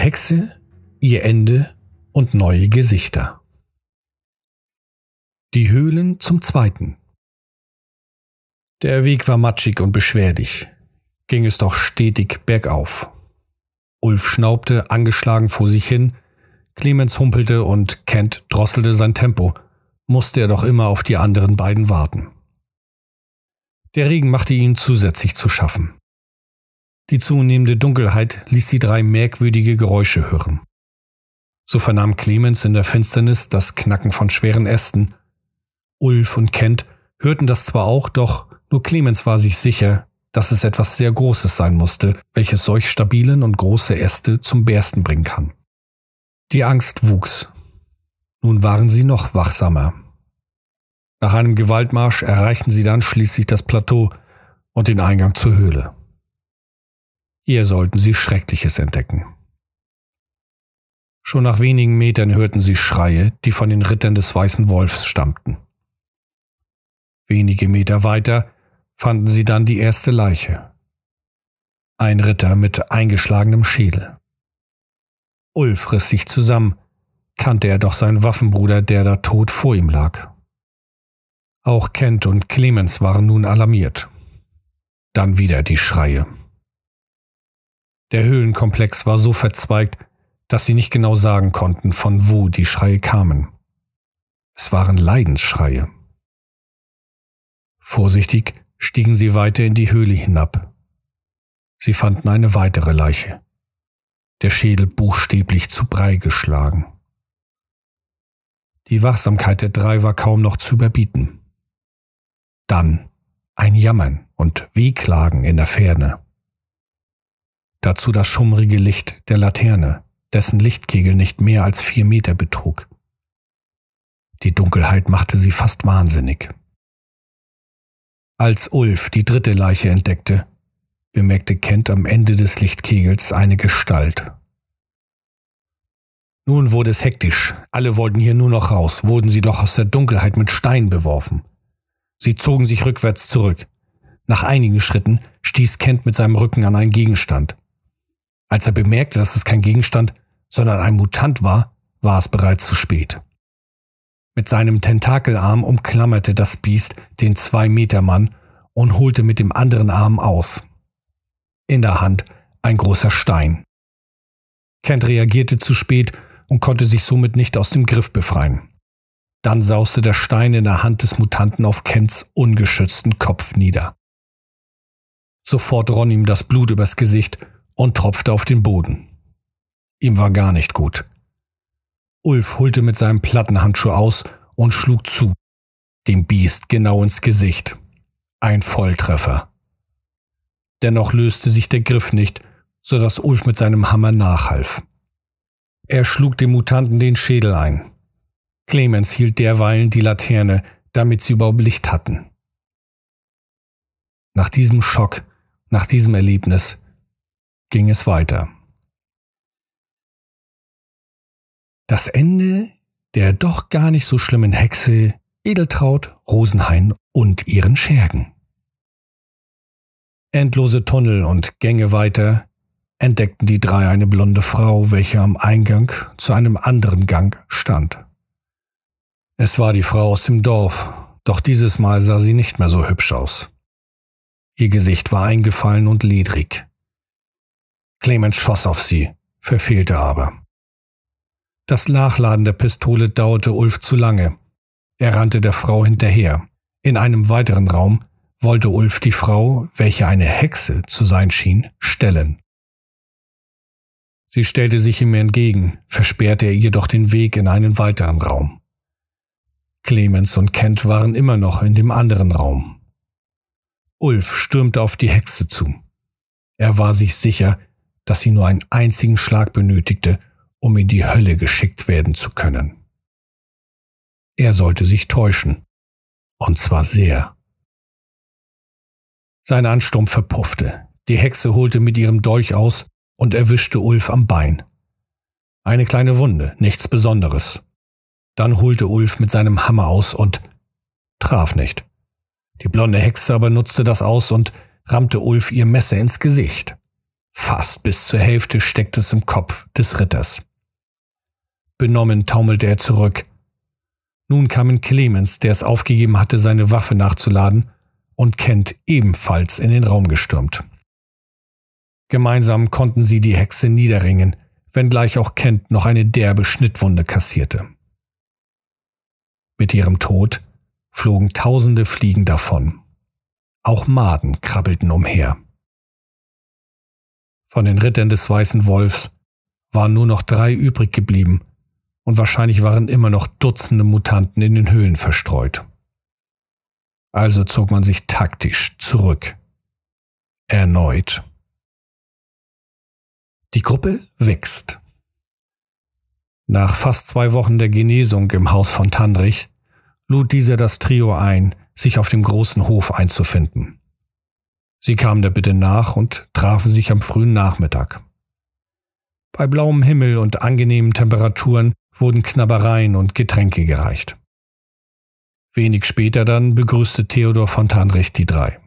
Hexe, ihr Ende und neue Gesichter. Die Höhlen zum Zweiten. Der Weg war matschig und beschwerlich, ging es doch stetig bergauf. Ulf schnaubte angeschlagen vor sich hin, Clemens humpelte und Kent drosselte sein Tempo, musste er doch immer auf die anderen beiden warten. Der Regen machte ihnen zusätzlich zu schaffen. Die zunehmende Dunkelheit ließ die drei merkwürdige Geräusche hören. So vernahm Clemens in der Finsternis das Knacken von schweren Ästen. Ulf und Kent hörten das zwar auch, doch nur Clemens war sich sicher, dass es etwas sehr Großes sein musste, welches solch stabilen und große Äste zum Bersten bringen kann. Die Angst wuchs. Nun waren sie noch wachsamer. Nach einem Gewaltmarsch erreichten sie dann schließlich das Plateau und den Eingang zur Höhle. Hier sollten sie Schreckliches entdecken. Schon nach wenigen Metern hörten sie Schreie, die von den Rittern des Weißen Wolfs stammten. Wenige Meter weiter fanden sie dann die erste Leiche. Ein Ritter mit eingeschlagenem Schädel. Ulf riss sich zusammen, kannte er doch seinen Waffenbruder, der da tot vor ihm lag. Auch Kent und Clemens waren nun alarmiert. Dann wieder die Schreie. Der Höhlenkomplex war so verzweigt, dass sie nicht genau sagen konnten, von wo die Schreie kamen. Es waren Leidensschreie. Vorsichtig stiegen sie weiter in die Höhle hinab. Sie fanden eine weitere Leiche. Der Schädel buchstäblich zu Brei geschlagen. Die Wachsamkeit der drei war kaum noch zu überbieten. Dann ein Jammern und Wehklagen in der Ferne. Dazu das schummrige Licht der Laterne, dessen Lichtkegel nicht mehr als 4 Meter betrug. Die Dunkelheit machte sie fast wahnsinnig. Als Ulf die dritte Leiche entdeckte, bemerkte Kent am Ende des Lichtkegels eine Gestalt. Nun wurde es hektisch, alle wollten hier nur noch raus, wurden sie doch aus der Dunkelheit mit Steinen beworfen. Sie zogen sich rückwärts zurück. Nach einigen Schritten stieß Kent mit seinem Rücken an einen Gegenstand. Als er bemerkte, dass es kein Gegenstand, sondern ein Mutant war, war es bereits zu spät. Mit seinem Tentakelarm umklammerte das Biest den 2-Meter-Mann und holte mit dem anderen Arm aus. In der Hand ein großer Stein. Kent reagierte zu spät und konnte sich somit nicht aus dem Griff befreien. Dann sauste der Stein in der Hand des Mutanten auf Kents ungeschützten Kopf nieder. Sofort rann ihm das Blut übers Gesicht und tropfte auf den Boden. Ihm war gar nicht gut. Ulf holte mit seinem Plattenhandschuh aus und schlug zu, dem Biest genau ins Gesicht. Ein Volltreffer. Dennoch löste sich der Griff nicht, so dass Ulf mit seinem Hammer nachhalf. Er schlug dem Mutanten den Schädel ein. Clemens hielt derweilen die Laterne, damit sie überhaupt Licht hatten. Nach diesem Schock, nach diesem Erlebnis, ging es weiter. Das Ende der doch gar nicht so schlimmen Hexe Edeltraud Rosenhain und ihren Schergen. Endlose Tunnel und Gänge weiter entdeckten die drei eine blonde Frau, welche am Eingang zu einem anderen Gang stand. Es war die Frau aus dem Dorf, doch dieses Mal sah sie nicht mehr so hübsch aus. Ihr Gesicht war eingefallen und ledrig. Clemens schoss auf sie, verfehlte aber. Das Nachladen der Pistole dauerte Ulf zu lange. Er rannte der Frau hinterher. In einem weiteren Raum wollte Ulf die Frau, welche eine Hexe zu sein schien, stellen. Sie stellte sich ihm entgegen, versperrte er ihr jedoch den Weg in einen weiteren Raum. Clemens und Kent waren immer noch in dem anderen Raum. Ulf stürmte auf die Hexe zu. Er war sich sicher, dass sie nur einen einzigen Schlag benötigte, um in die Hölle geschickt werden zu können. Er sollte sich täuschen, und zwar sehr. Sein Ansturm verpuffte. Die Hexe holte mit ihrem Dolch aus und erwischte Ulf am Bein. Eine kleine Wunde, nichts Besonderes. Dann holte Ulf mit seinem Hammer aus und traf nicht. Die blonde Hexe aber nutzte das aus und rammte Ulf ihr Messer ins Gesicht. Fast bis zur Hälfte steckt es im Kopf des Ritters. Benommen taumelte er zurück. Nun kamen Clemens, der es aufgegeben hatte, seine Waffe nachzuladen, und Kent ebenfalls in den Raum gestürmt. Gemeinsam konnten sie die Hexe niederringen, wenngleich auch Kent noch eine derbe Schnittwunde kassierte. Mit ihrem Tod flogen tausende Fliegen davon. Auch Maden krabbelten umher. Von den Rittern des Weißen Wolfs waren nur noch 3 übrig geblieben, und wahrscheinlich waren immer noch Dutzende Mutanten in den Höhlen verstreut. Also zog man sich taktisch zurück. Erneut. Die Gruppe wächst. Nach fast 2 Wochen der Genesung im Haus von Tandrich lud dieser das Trio ein, sich auf dem großen Hof einzufinden. Sie kamen der Bitte nach und trafen sich am frühen Nachmittag. Bei blauem Himmel und angenehmen Temperaturen wurden Knabbereien und Getränke gereicht. Wenig später dann begrüßte Theodor von Tandrich die 3.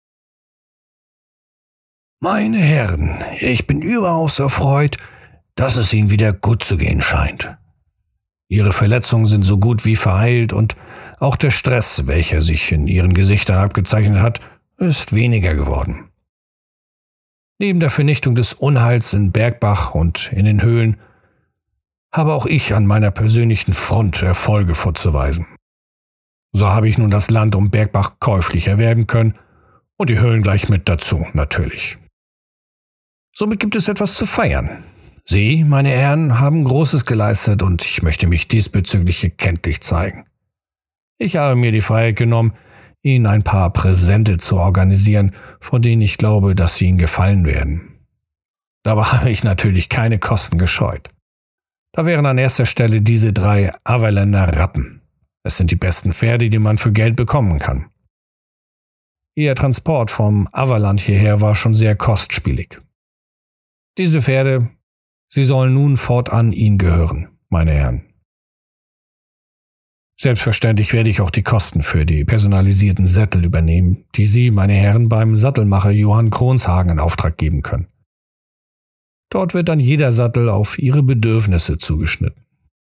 Meine Herren, ich bin überaus erfreut, dass es Ihnen wieder gut zu gehen scheint. Ihre Verletzungen sind so gut wie verheilt und auch der Stress, welcher sich in Ihren Gesichtern abgezeichnet hat, ist weniger geworden. Neben der Vernichtung des Unheils in Bergbach und in den Höhlen habe auch ich an meiner persönlichen Front Erfolge vorzuweisen. So habe ich nun das Land um Bergbach käuflich erwerben können und die Höhlen gleich mit dazu, natürlich. Somit gibt es etwas zu feiern. Sie, meine Herren, haben Großes geleistet und ich möchte mich diesbezüglich kenntlich zeigen. Ich habe mir die Freiheit genommen, Ihnen ein paar Präsente zu organisieren, von denen ich glaube, dass sie Ihnen gefallen werden. Dabei habe ich natürlich keine Kosten gescheut. Da wären an erster Stelle diese 3 Averländer Rappen. Es sind die besten Pferde, die man für Geld bekommen kann. Ihr Transport vom Averland hierher war schon sehr kostspielig. Diese Pferde, sie sollen nun fortan Ihnen gehören, meine Herren. Selbstverständlich werde ich auch die Kosten für die personalisierten Sättel übernehmen, die Sie, meine Herren, beim Sattelmacher Johann Kronshagen in Auftrag geben können. Dort wird dann jeder Sattel auf Ihre Bedürfnisse zugeschnitten.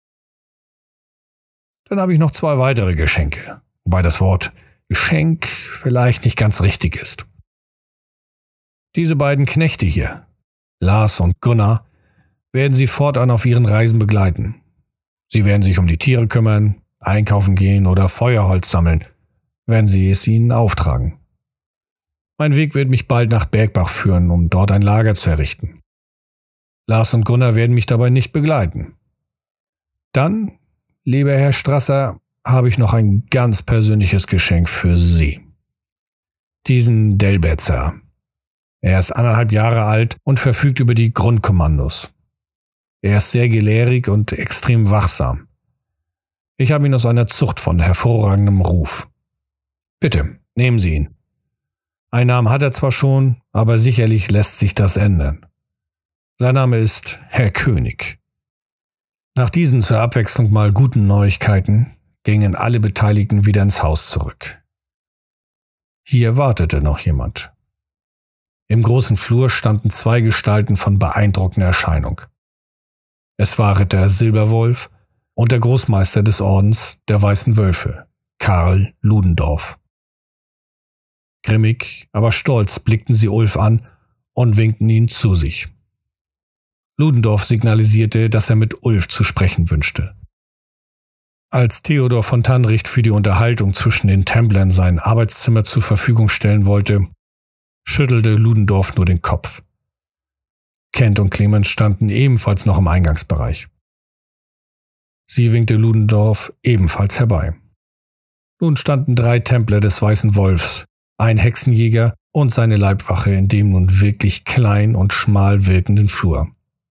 Dann habe ich noch 2 weitere Geschenke, wobei das Wort Geschenk vielleicht nicht ganz richtig ist. Diese beiden Knechte hier, Lars und Gunnar, werden Sie fortan auf Ihren Reisen begleiten. Sie werden sich um die Tiere kümmern, einkaufen gehen oder Feuerholz sammeln, wenn Sie es ihnen auftragen. Mein Weg wird mich bald nach Bergbach führen, um dort ein Lager zu errichten. Lars und Gunnar werden mich dabei nicht begleiten. Dann, lieber Herr Strasser, habe ich noch ein ganz persönliches Geschenk für Sie. Diesen Delbetzer. Er ist 1,5 Jahre alt und verfügt über die Grundkommandos. Er ist sehr gelehrig und extrem wachsam. Ich habe ihn aus einer Zucht von hervorragendem Ruf. Bitte, nehmen Sie ihn. Einen Namen hat er zwar schon, aber sicherlich lässt sich das ändern. Sein Name ist Herr König. Nach diesen zur Abwechslung mal guten Neuigkeiten gingen alle Beteiligten wieder ins Haus zurück. Hier wartete noch jemand. Im großen Flur standen 2 Gestalten von beeindruckender Erscheinung. Es war Ritter Silberwolf und der Großmeister des Ordens der Weißen Wölfe, Karl Ludendorff. Grimmig, aber stolz blickten sie Ulf an und winkten ihn zu sich. Ludendorff signalisierte, dass er mit Ulf zu sprechen wünschte. Als Theodor von Tandrich für die Unterhaltung zwischen den Templern sein Arbeitszimmer zur Verfügung stellen wollte, schüttelte Ludendorff nur den Kopf. Kent und Clemens standen ebenfalls noch im Eingangsbereich. Sie winkte Ludendorff ebenfalls herbei. Nun standen 3 Templer des Weißen Wolfs, ein Hexenjäger und seine Leibwache in dem nun wirklich klein und schmal wirkenden Flur.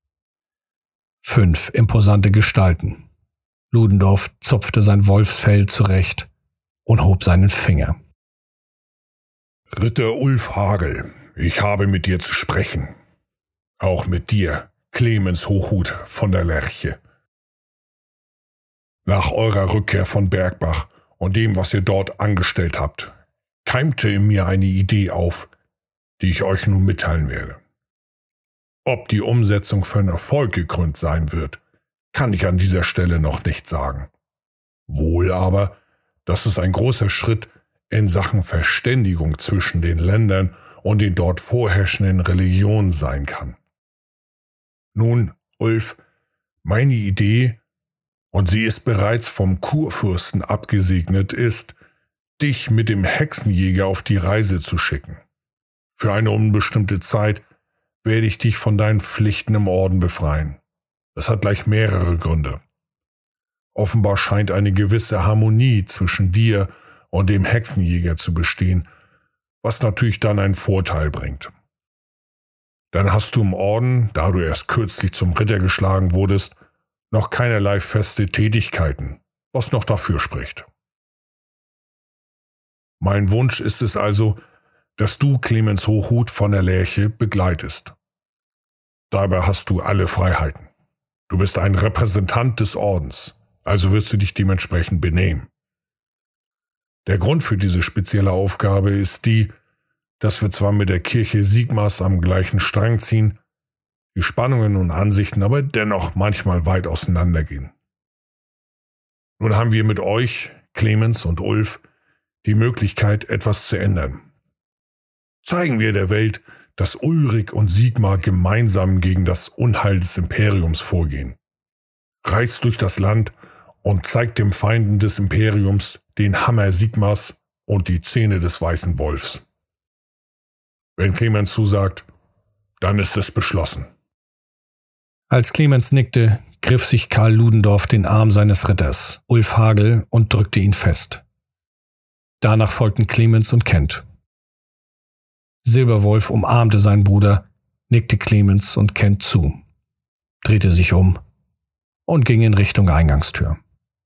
5 imposante Gestalten. Ludendorff zupfte sein Wolfsfell zurecht und hob seinen Finger. Ritter Ulf Hagel, ich habe mit dir zu sprechen. Auch mit dir, Clemens Hochhut von der Lerche. Nach eurer Rückkehr von Bergbach und dem, was ihr dort angestellt habt, keimte in mir eine Idee auf, die ich euch nun mitteilen werde. Ob die Umsetzung für einen Erfolg gekrönt sein wird, kann ich an dieser Stelle noch nicht sagen. Wohl aber, dass es ein großer Schritt in Sachen Verständigung zwischen den Ländern und den dort vorherrschenden Religionen sein kann. Nun, Ulf, meine Idee, und sie ist bereits vom Kurfürsten abgesegnet, ist, dich mit dem Hexenjäger auf die Reise zu schicken. Für eine unbestimmte Zeit werde ich dich von deinen Pflichten im Orden befreien. Das hat gleich mehrere Gründe. Offenbar scheint eine gewisse Harmonie zwischen dir und dem Hexenjäger zu bestehen, was natürlich dann einen Vorteil bringt. Dann hast du im Orden, da du erst kürzlich zum Ritter geschlagen wurdest, noch keinerlei feste Tätigkeiten, was noch dafür spricht. Mein Wunsch ist es also, dass du Clemens Hochhuth von der Lerche begleitest. Dabei hast du alle Freiheiten. Du bist ein Repräsentant des Ordens, also wirst du dich dementsprechend benehmen. Der Grund für diese spezielle Aufgabe ist die, dass wir zwar mit der Kirche Sigmars am gleichen Strang ziehen, die Spannungen und Ansichten aber dennoch manchmal weit auseinandergehen. Nun haben wir mit euch, Clemens und Ulf, die Möglichkeit, etwas zu ändern. Zeigen wir der Welt, dass Ulrich und Sigmar gemeinsam gegen das Unheil des Imperiums vorgehen. Reist durch das Land und zeigt den Feinden des Imperiums den Hammer Sigmars und die Zähne des weißen Wolfs. Wenn Clemens zusagt, dann ist es beschlossen. Als Clemens nickte, griff sich Karl Ludendorff den Arm seines Ritters, Ulf Hagel, und drückte ihn fest. Danach folgten Clemens und Kent. Silberwolf umarmte seinen Bruder, nickte Clemens und Kent zu, drehte sich um und ging in Richtung Eingangstür.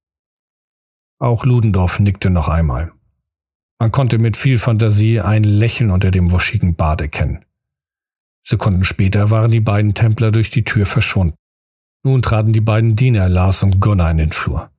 Auch Ludendorff nickte noch einmal. Man konnte mit viel Fantasie ein Lächeln unter dem wuschigen Bart erkennen. Sekunden später waren die beiden Templer durch die Tür verschwunden. Nun traten die beiden Diener Lars und Gunnar in den Flur.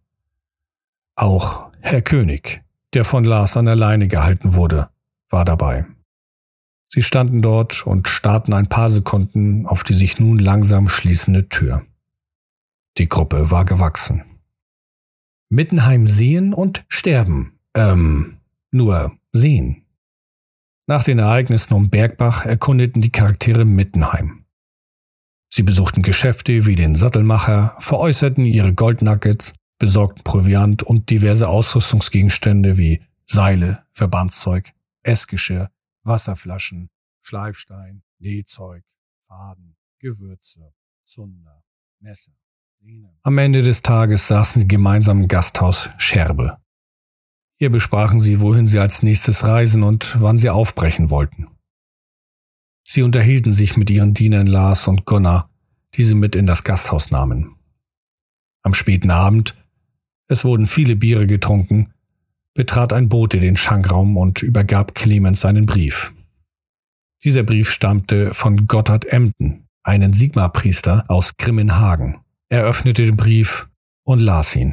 Auch Herr König, der von Lars an der Leine gehalten wurde, war dabei. Sie standen dort und starrten ein paar Sekunden auf die sich nun langsam schließende Tür. Die Gruppe war gewachsen. Mittenheim sehen und sterben. Nur sehen. Nach den Ereignissen um Bergbach erkundeten die Charaktere Mittenheim. Sie besuchten Geschäfte wie den Sattelmacher, veräußerten ihre Goldnuggets, besorgten Proviant und diverse Ausrüstungsgegenstände wie Seile, Verbandszeug, Essgeschirr, Wasserflaschen, Schleifstein, Nähzeug, Faden, Gewürze, Zunder, Messer, Sehnen. Am Ende des Tages saßen sie gemeinsam im Gasthaus Scherbe. Hier besprachen sie, wohin sie als nächstes reisen und wann sie aufbrechen wollten. Sie unterhielten sich mit ihren Dienern Lars und Gunnar, die sie mit in das Gasthaus nahmen. Am späten Abend, es wurden viele Biere getrunken, betrat ein Bote den Schankraum und übergab Clemens seinen Brief. Dieser Brief stammte von Gotthard Emden, einen Sigmar-Priester aus Grimmenhagen. Er öffnete den Brief und las ihn.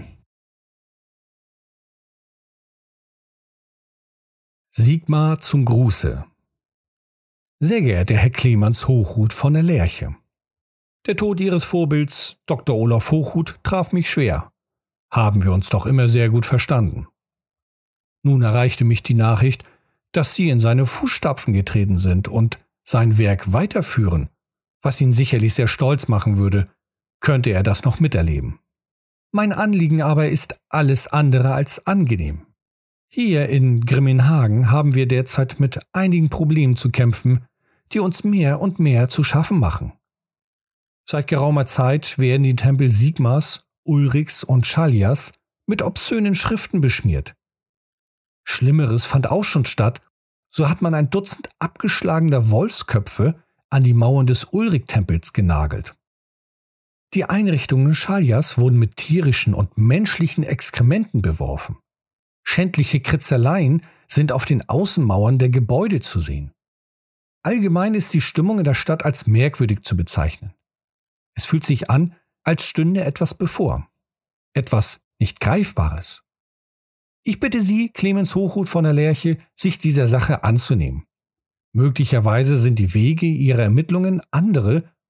Sigmar zum Gruße. Sehr geehrter Herr Clemens Hochhuth von der Lerche. Der Tod Ihres Vorbilds, Dr. Olaf Hochhuth, traf mich schwer. Haben wir uns doch immer sehr gut verstanden. Nun erreichte mich die Nachricht, dass Sie in seine Fußstapfen getreten sind und sein Werk weiterführen, was ihn sicherlich sehr stolz machen würde, könnte er das noch miterleben. Mein Anliegen aber ist alles andere als angenehm. Hier in Grimmenhagen haben wir derzeit mit einigen Problemen zu kämpfen, die uns mehr und mehr zu schaffen machen. Seit geraumer Zeit werden die Tempel Sigmars, Ulrichs und Schaljas mit obszönen Schriften beschmiert. Schlimmeres fand auch schon statt, so hat man ein Dutzend abgeschlagener Wolfsköpfe an die Mauern des Ulrich-Tempels genagelt. Die Einrichtungen Schaljas wurden mit tierischen und menschlichen Exkrementen beworfen. Schändliche Kritzeleien sind auf den Außenmauern der Gebäude zu sehen. Allgemein ist die Stimmung in der Stadt als merkwürdig zu bezeichnen. Es fühlt sich an, als stünde etwas bevor. Etwas nicht Greifbares. Ich bitte Sie, Clemens Hochhuth von der Lerche, sich dieser Sache anzunehmen. Möglicherweise sind die Wege Ihrer Ermittlungen andere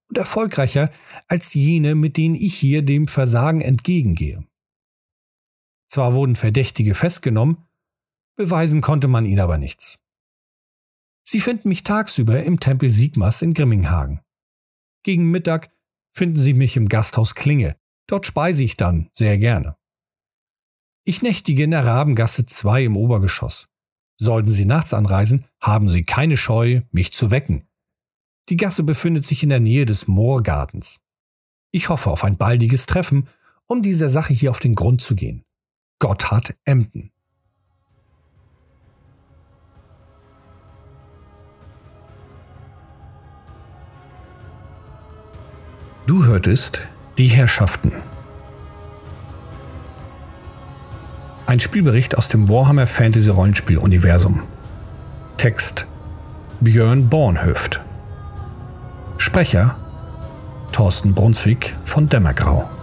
und erfolgreicher als jene, mit denen ich hier dem Versagen entgegengehe. Zwar wurden Verdächtige festgenommen, beweisen konnte man ihnen aber nichts. Sie finden mich tagsüber im Tempel Sigmas in Grimminghagen. Gegen Mittag finden Sie mich im Gasthaus Klinge. Dort speise ich dann sehr gerne. Ich nächtige in der Rabengasse 2 im Obergeschoss. Sollten Sie nachts anreisen, haben Sie keine Scheu, mich zu wecken. Die Gasse befindet sich in der Nähe des Moorgartens. Ich hoffe auf ein baldiges Treffen, um dieser Sache hier auf den Grund zu gehen. Gotthard Emden. Du hörtest Die Herrschaften. Ein Spielbericht aus dem Warhammer Fantasy Rollenspiel Universum. Text Björn Bornhöft. Sprecher Thorsten Brunswick von Dämmergrau.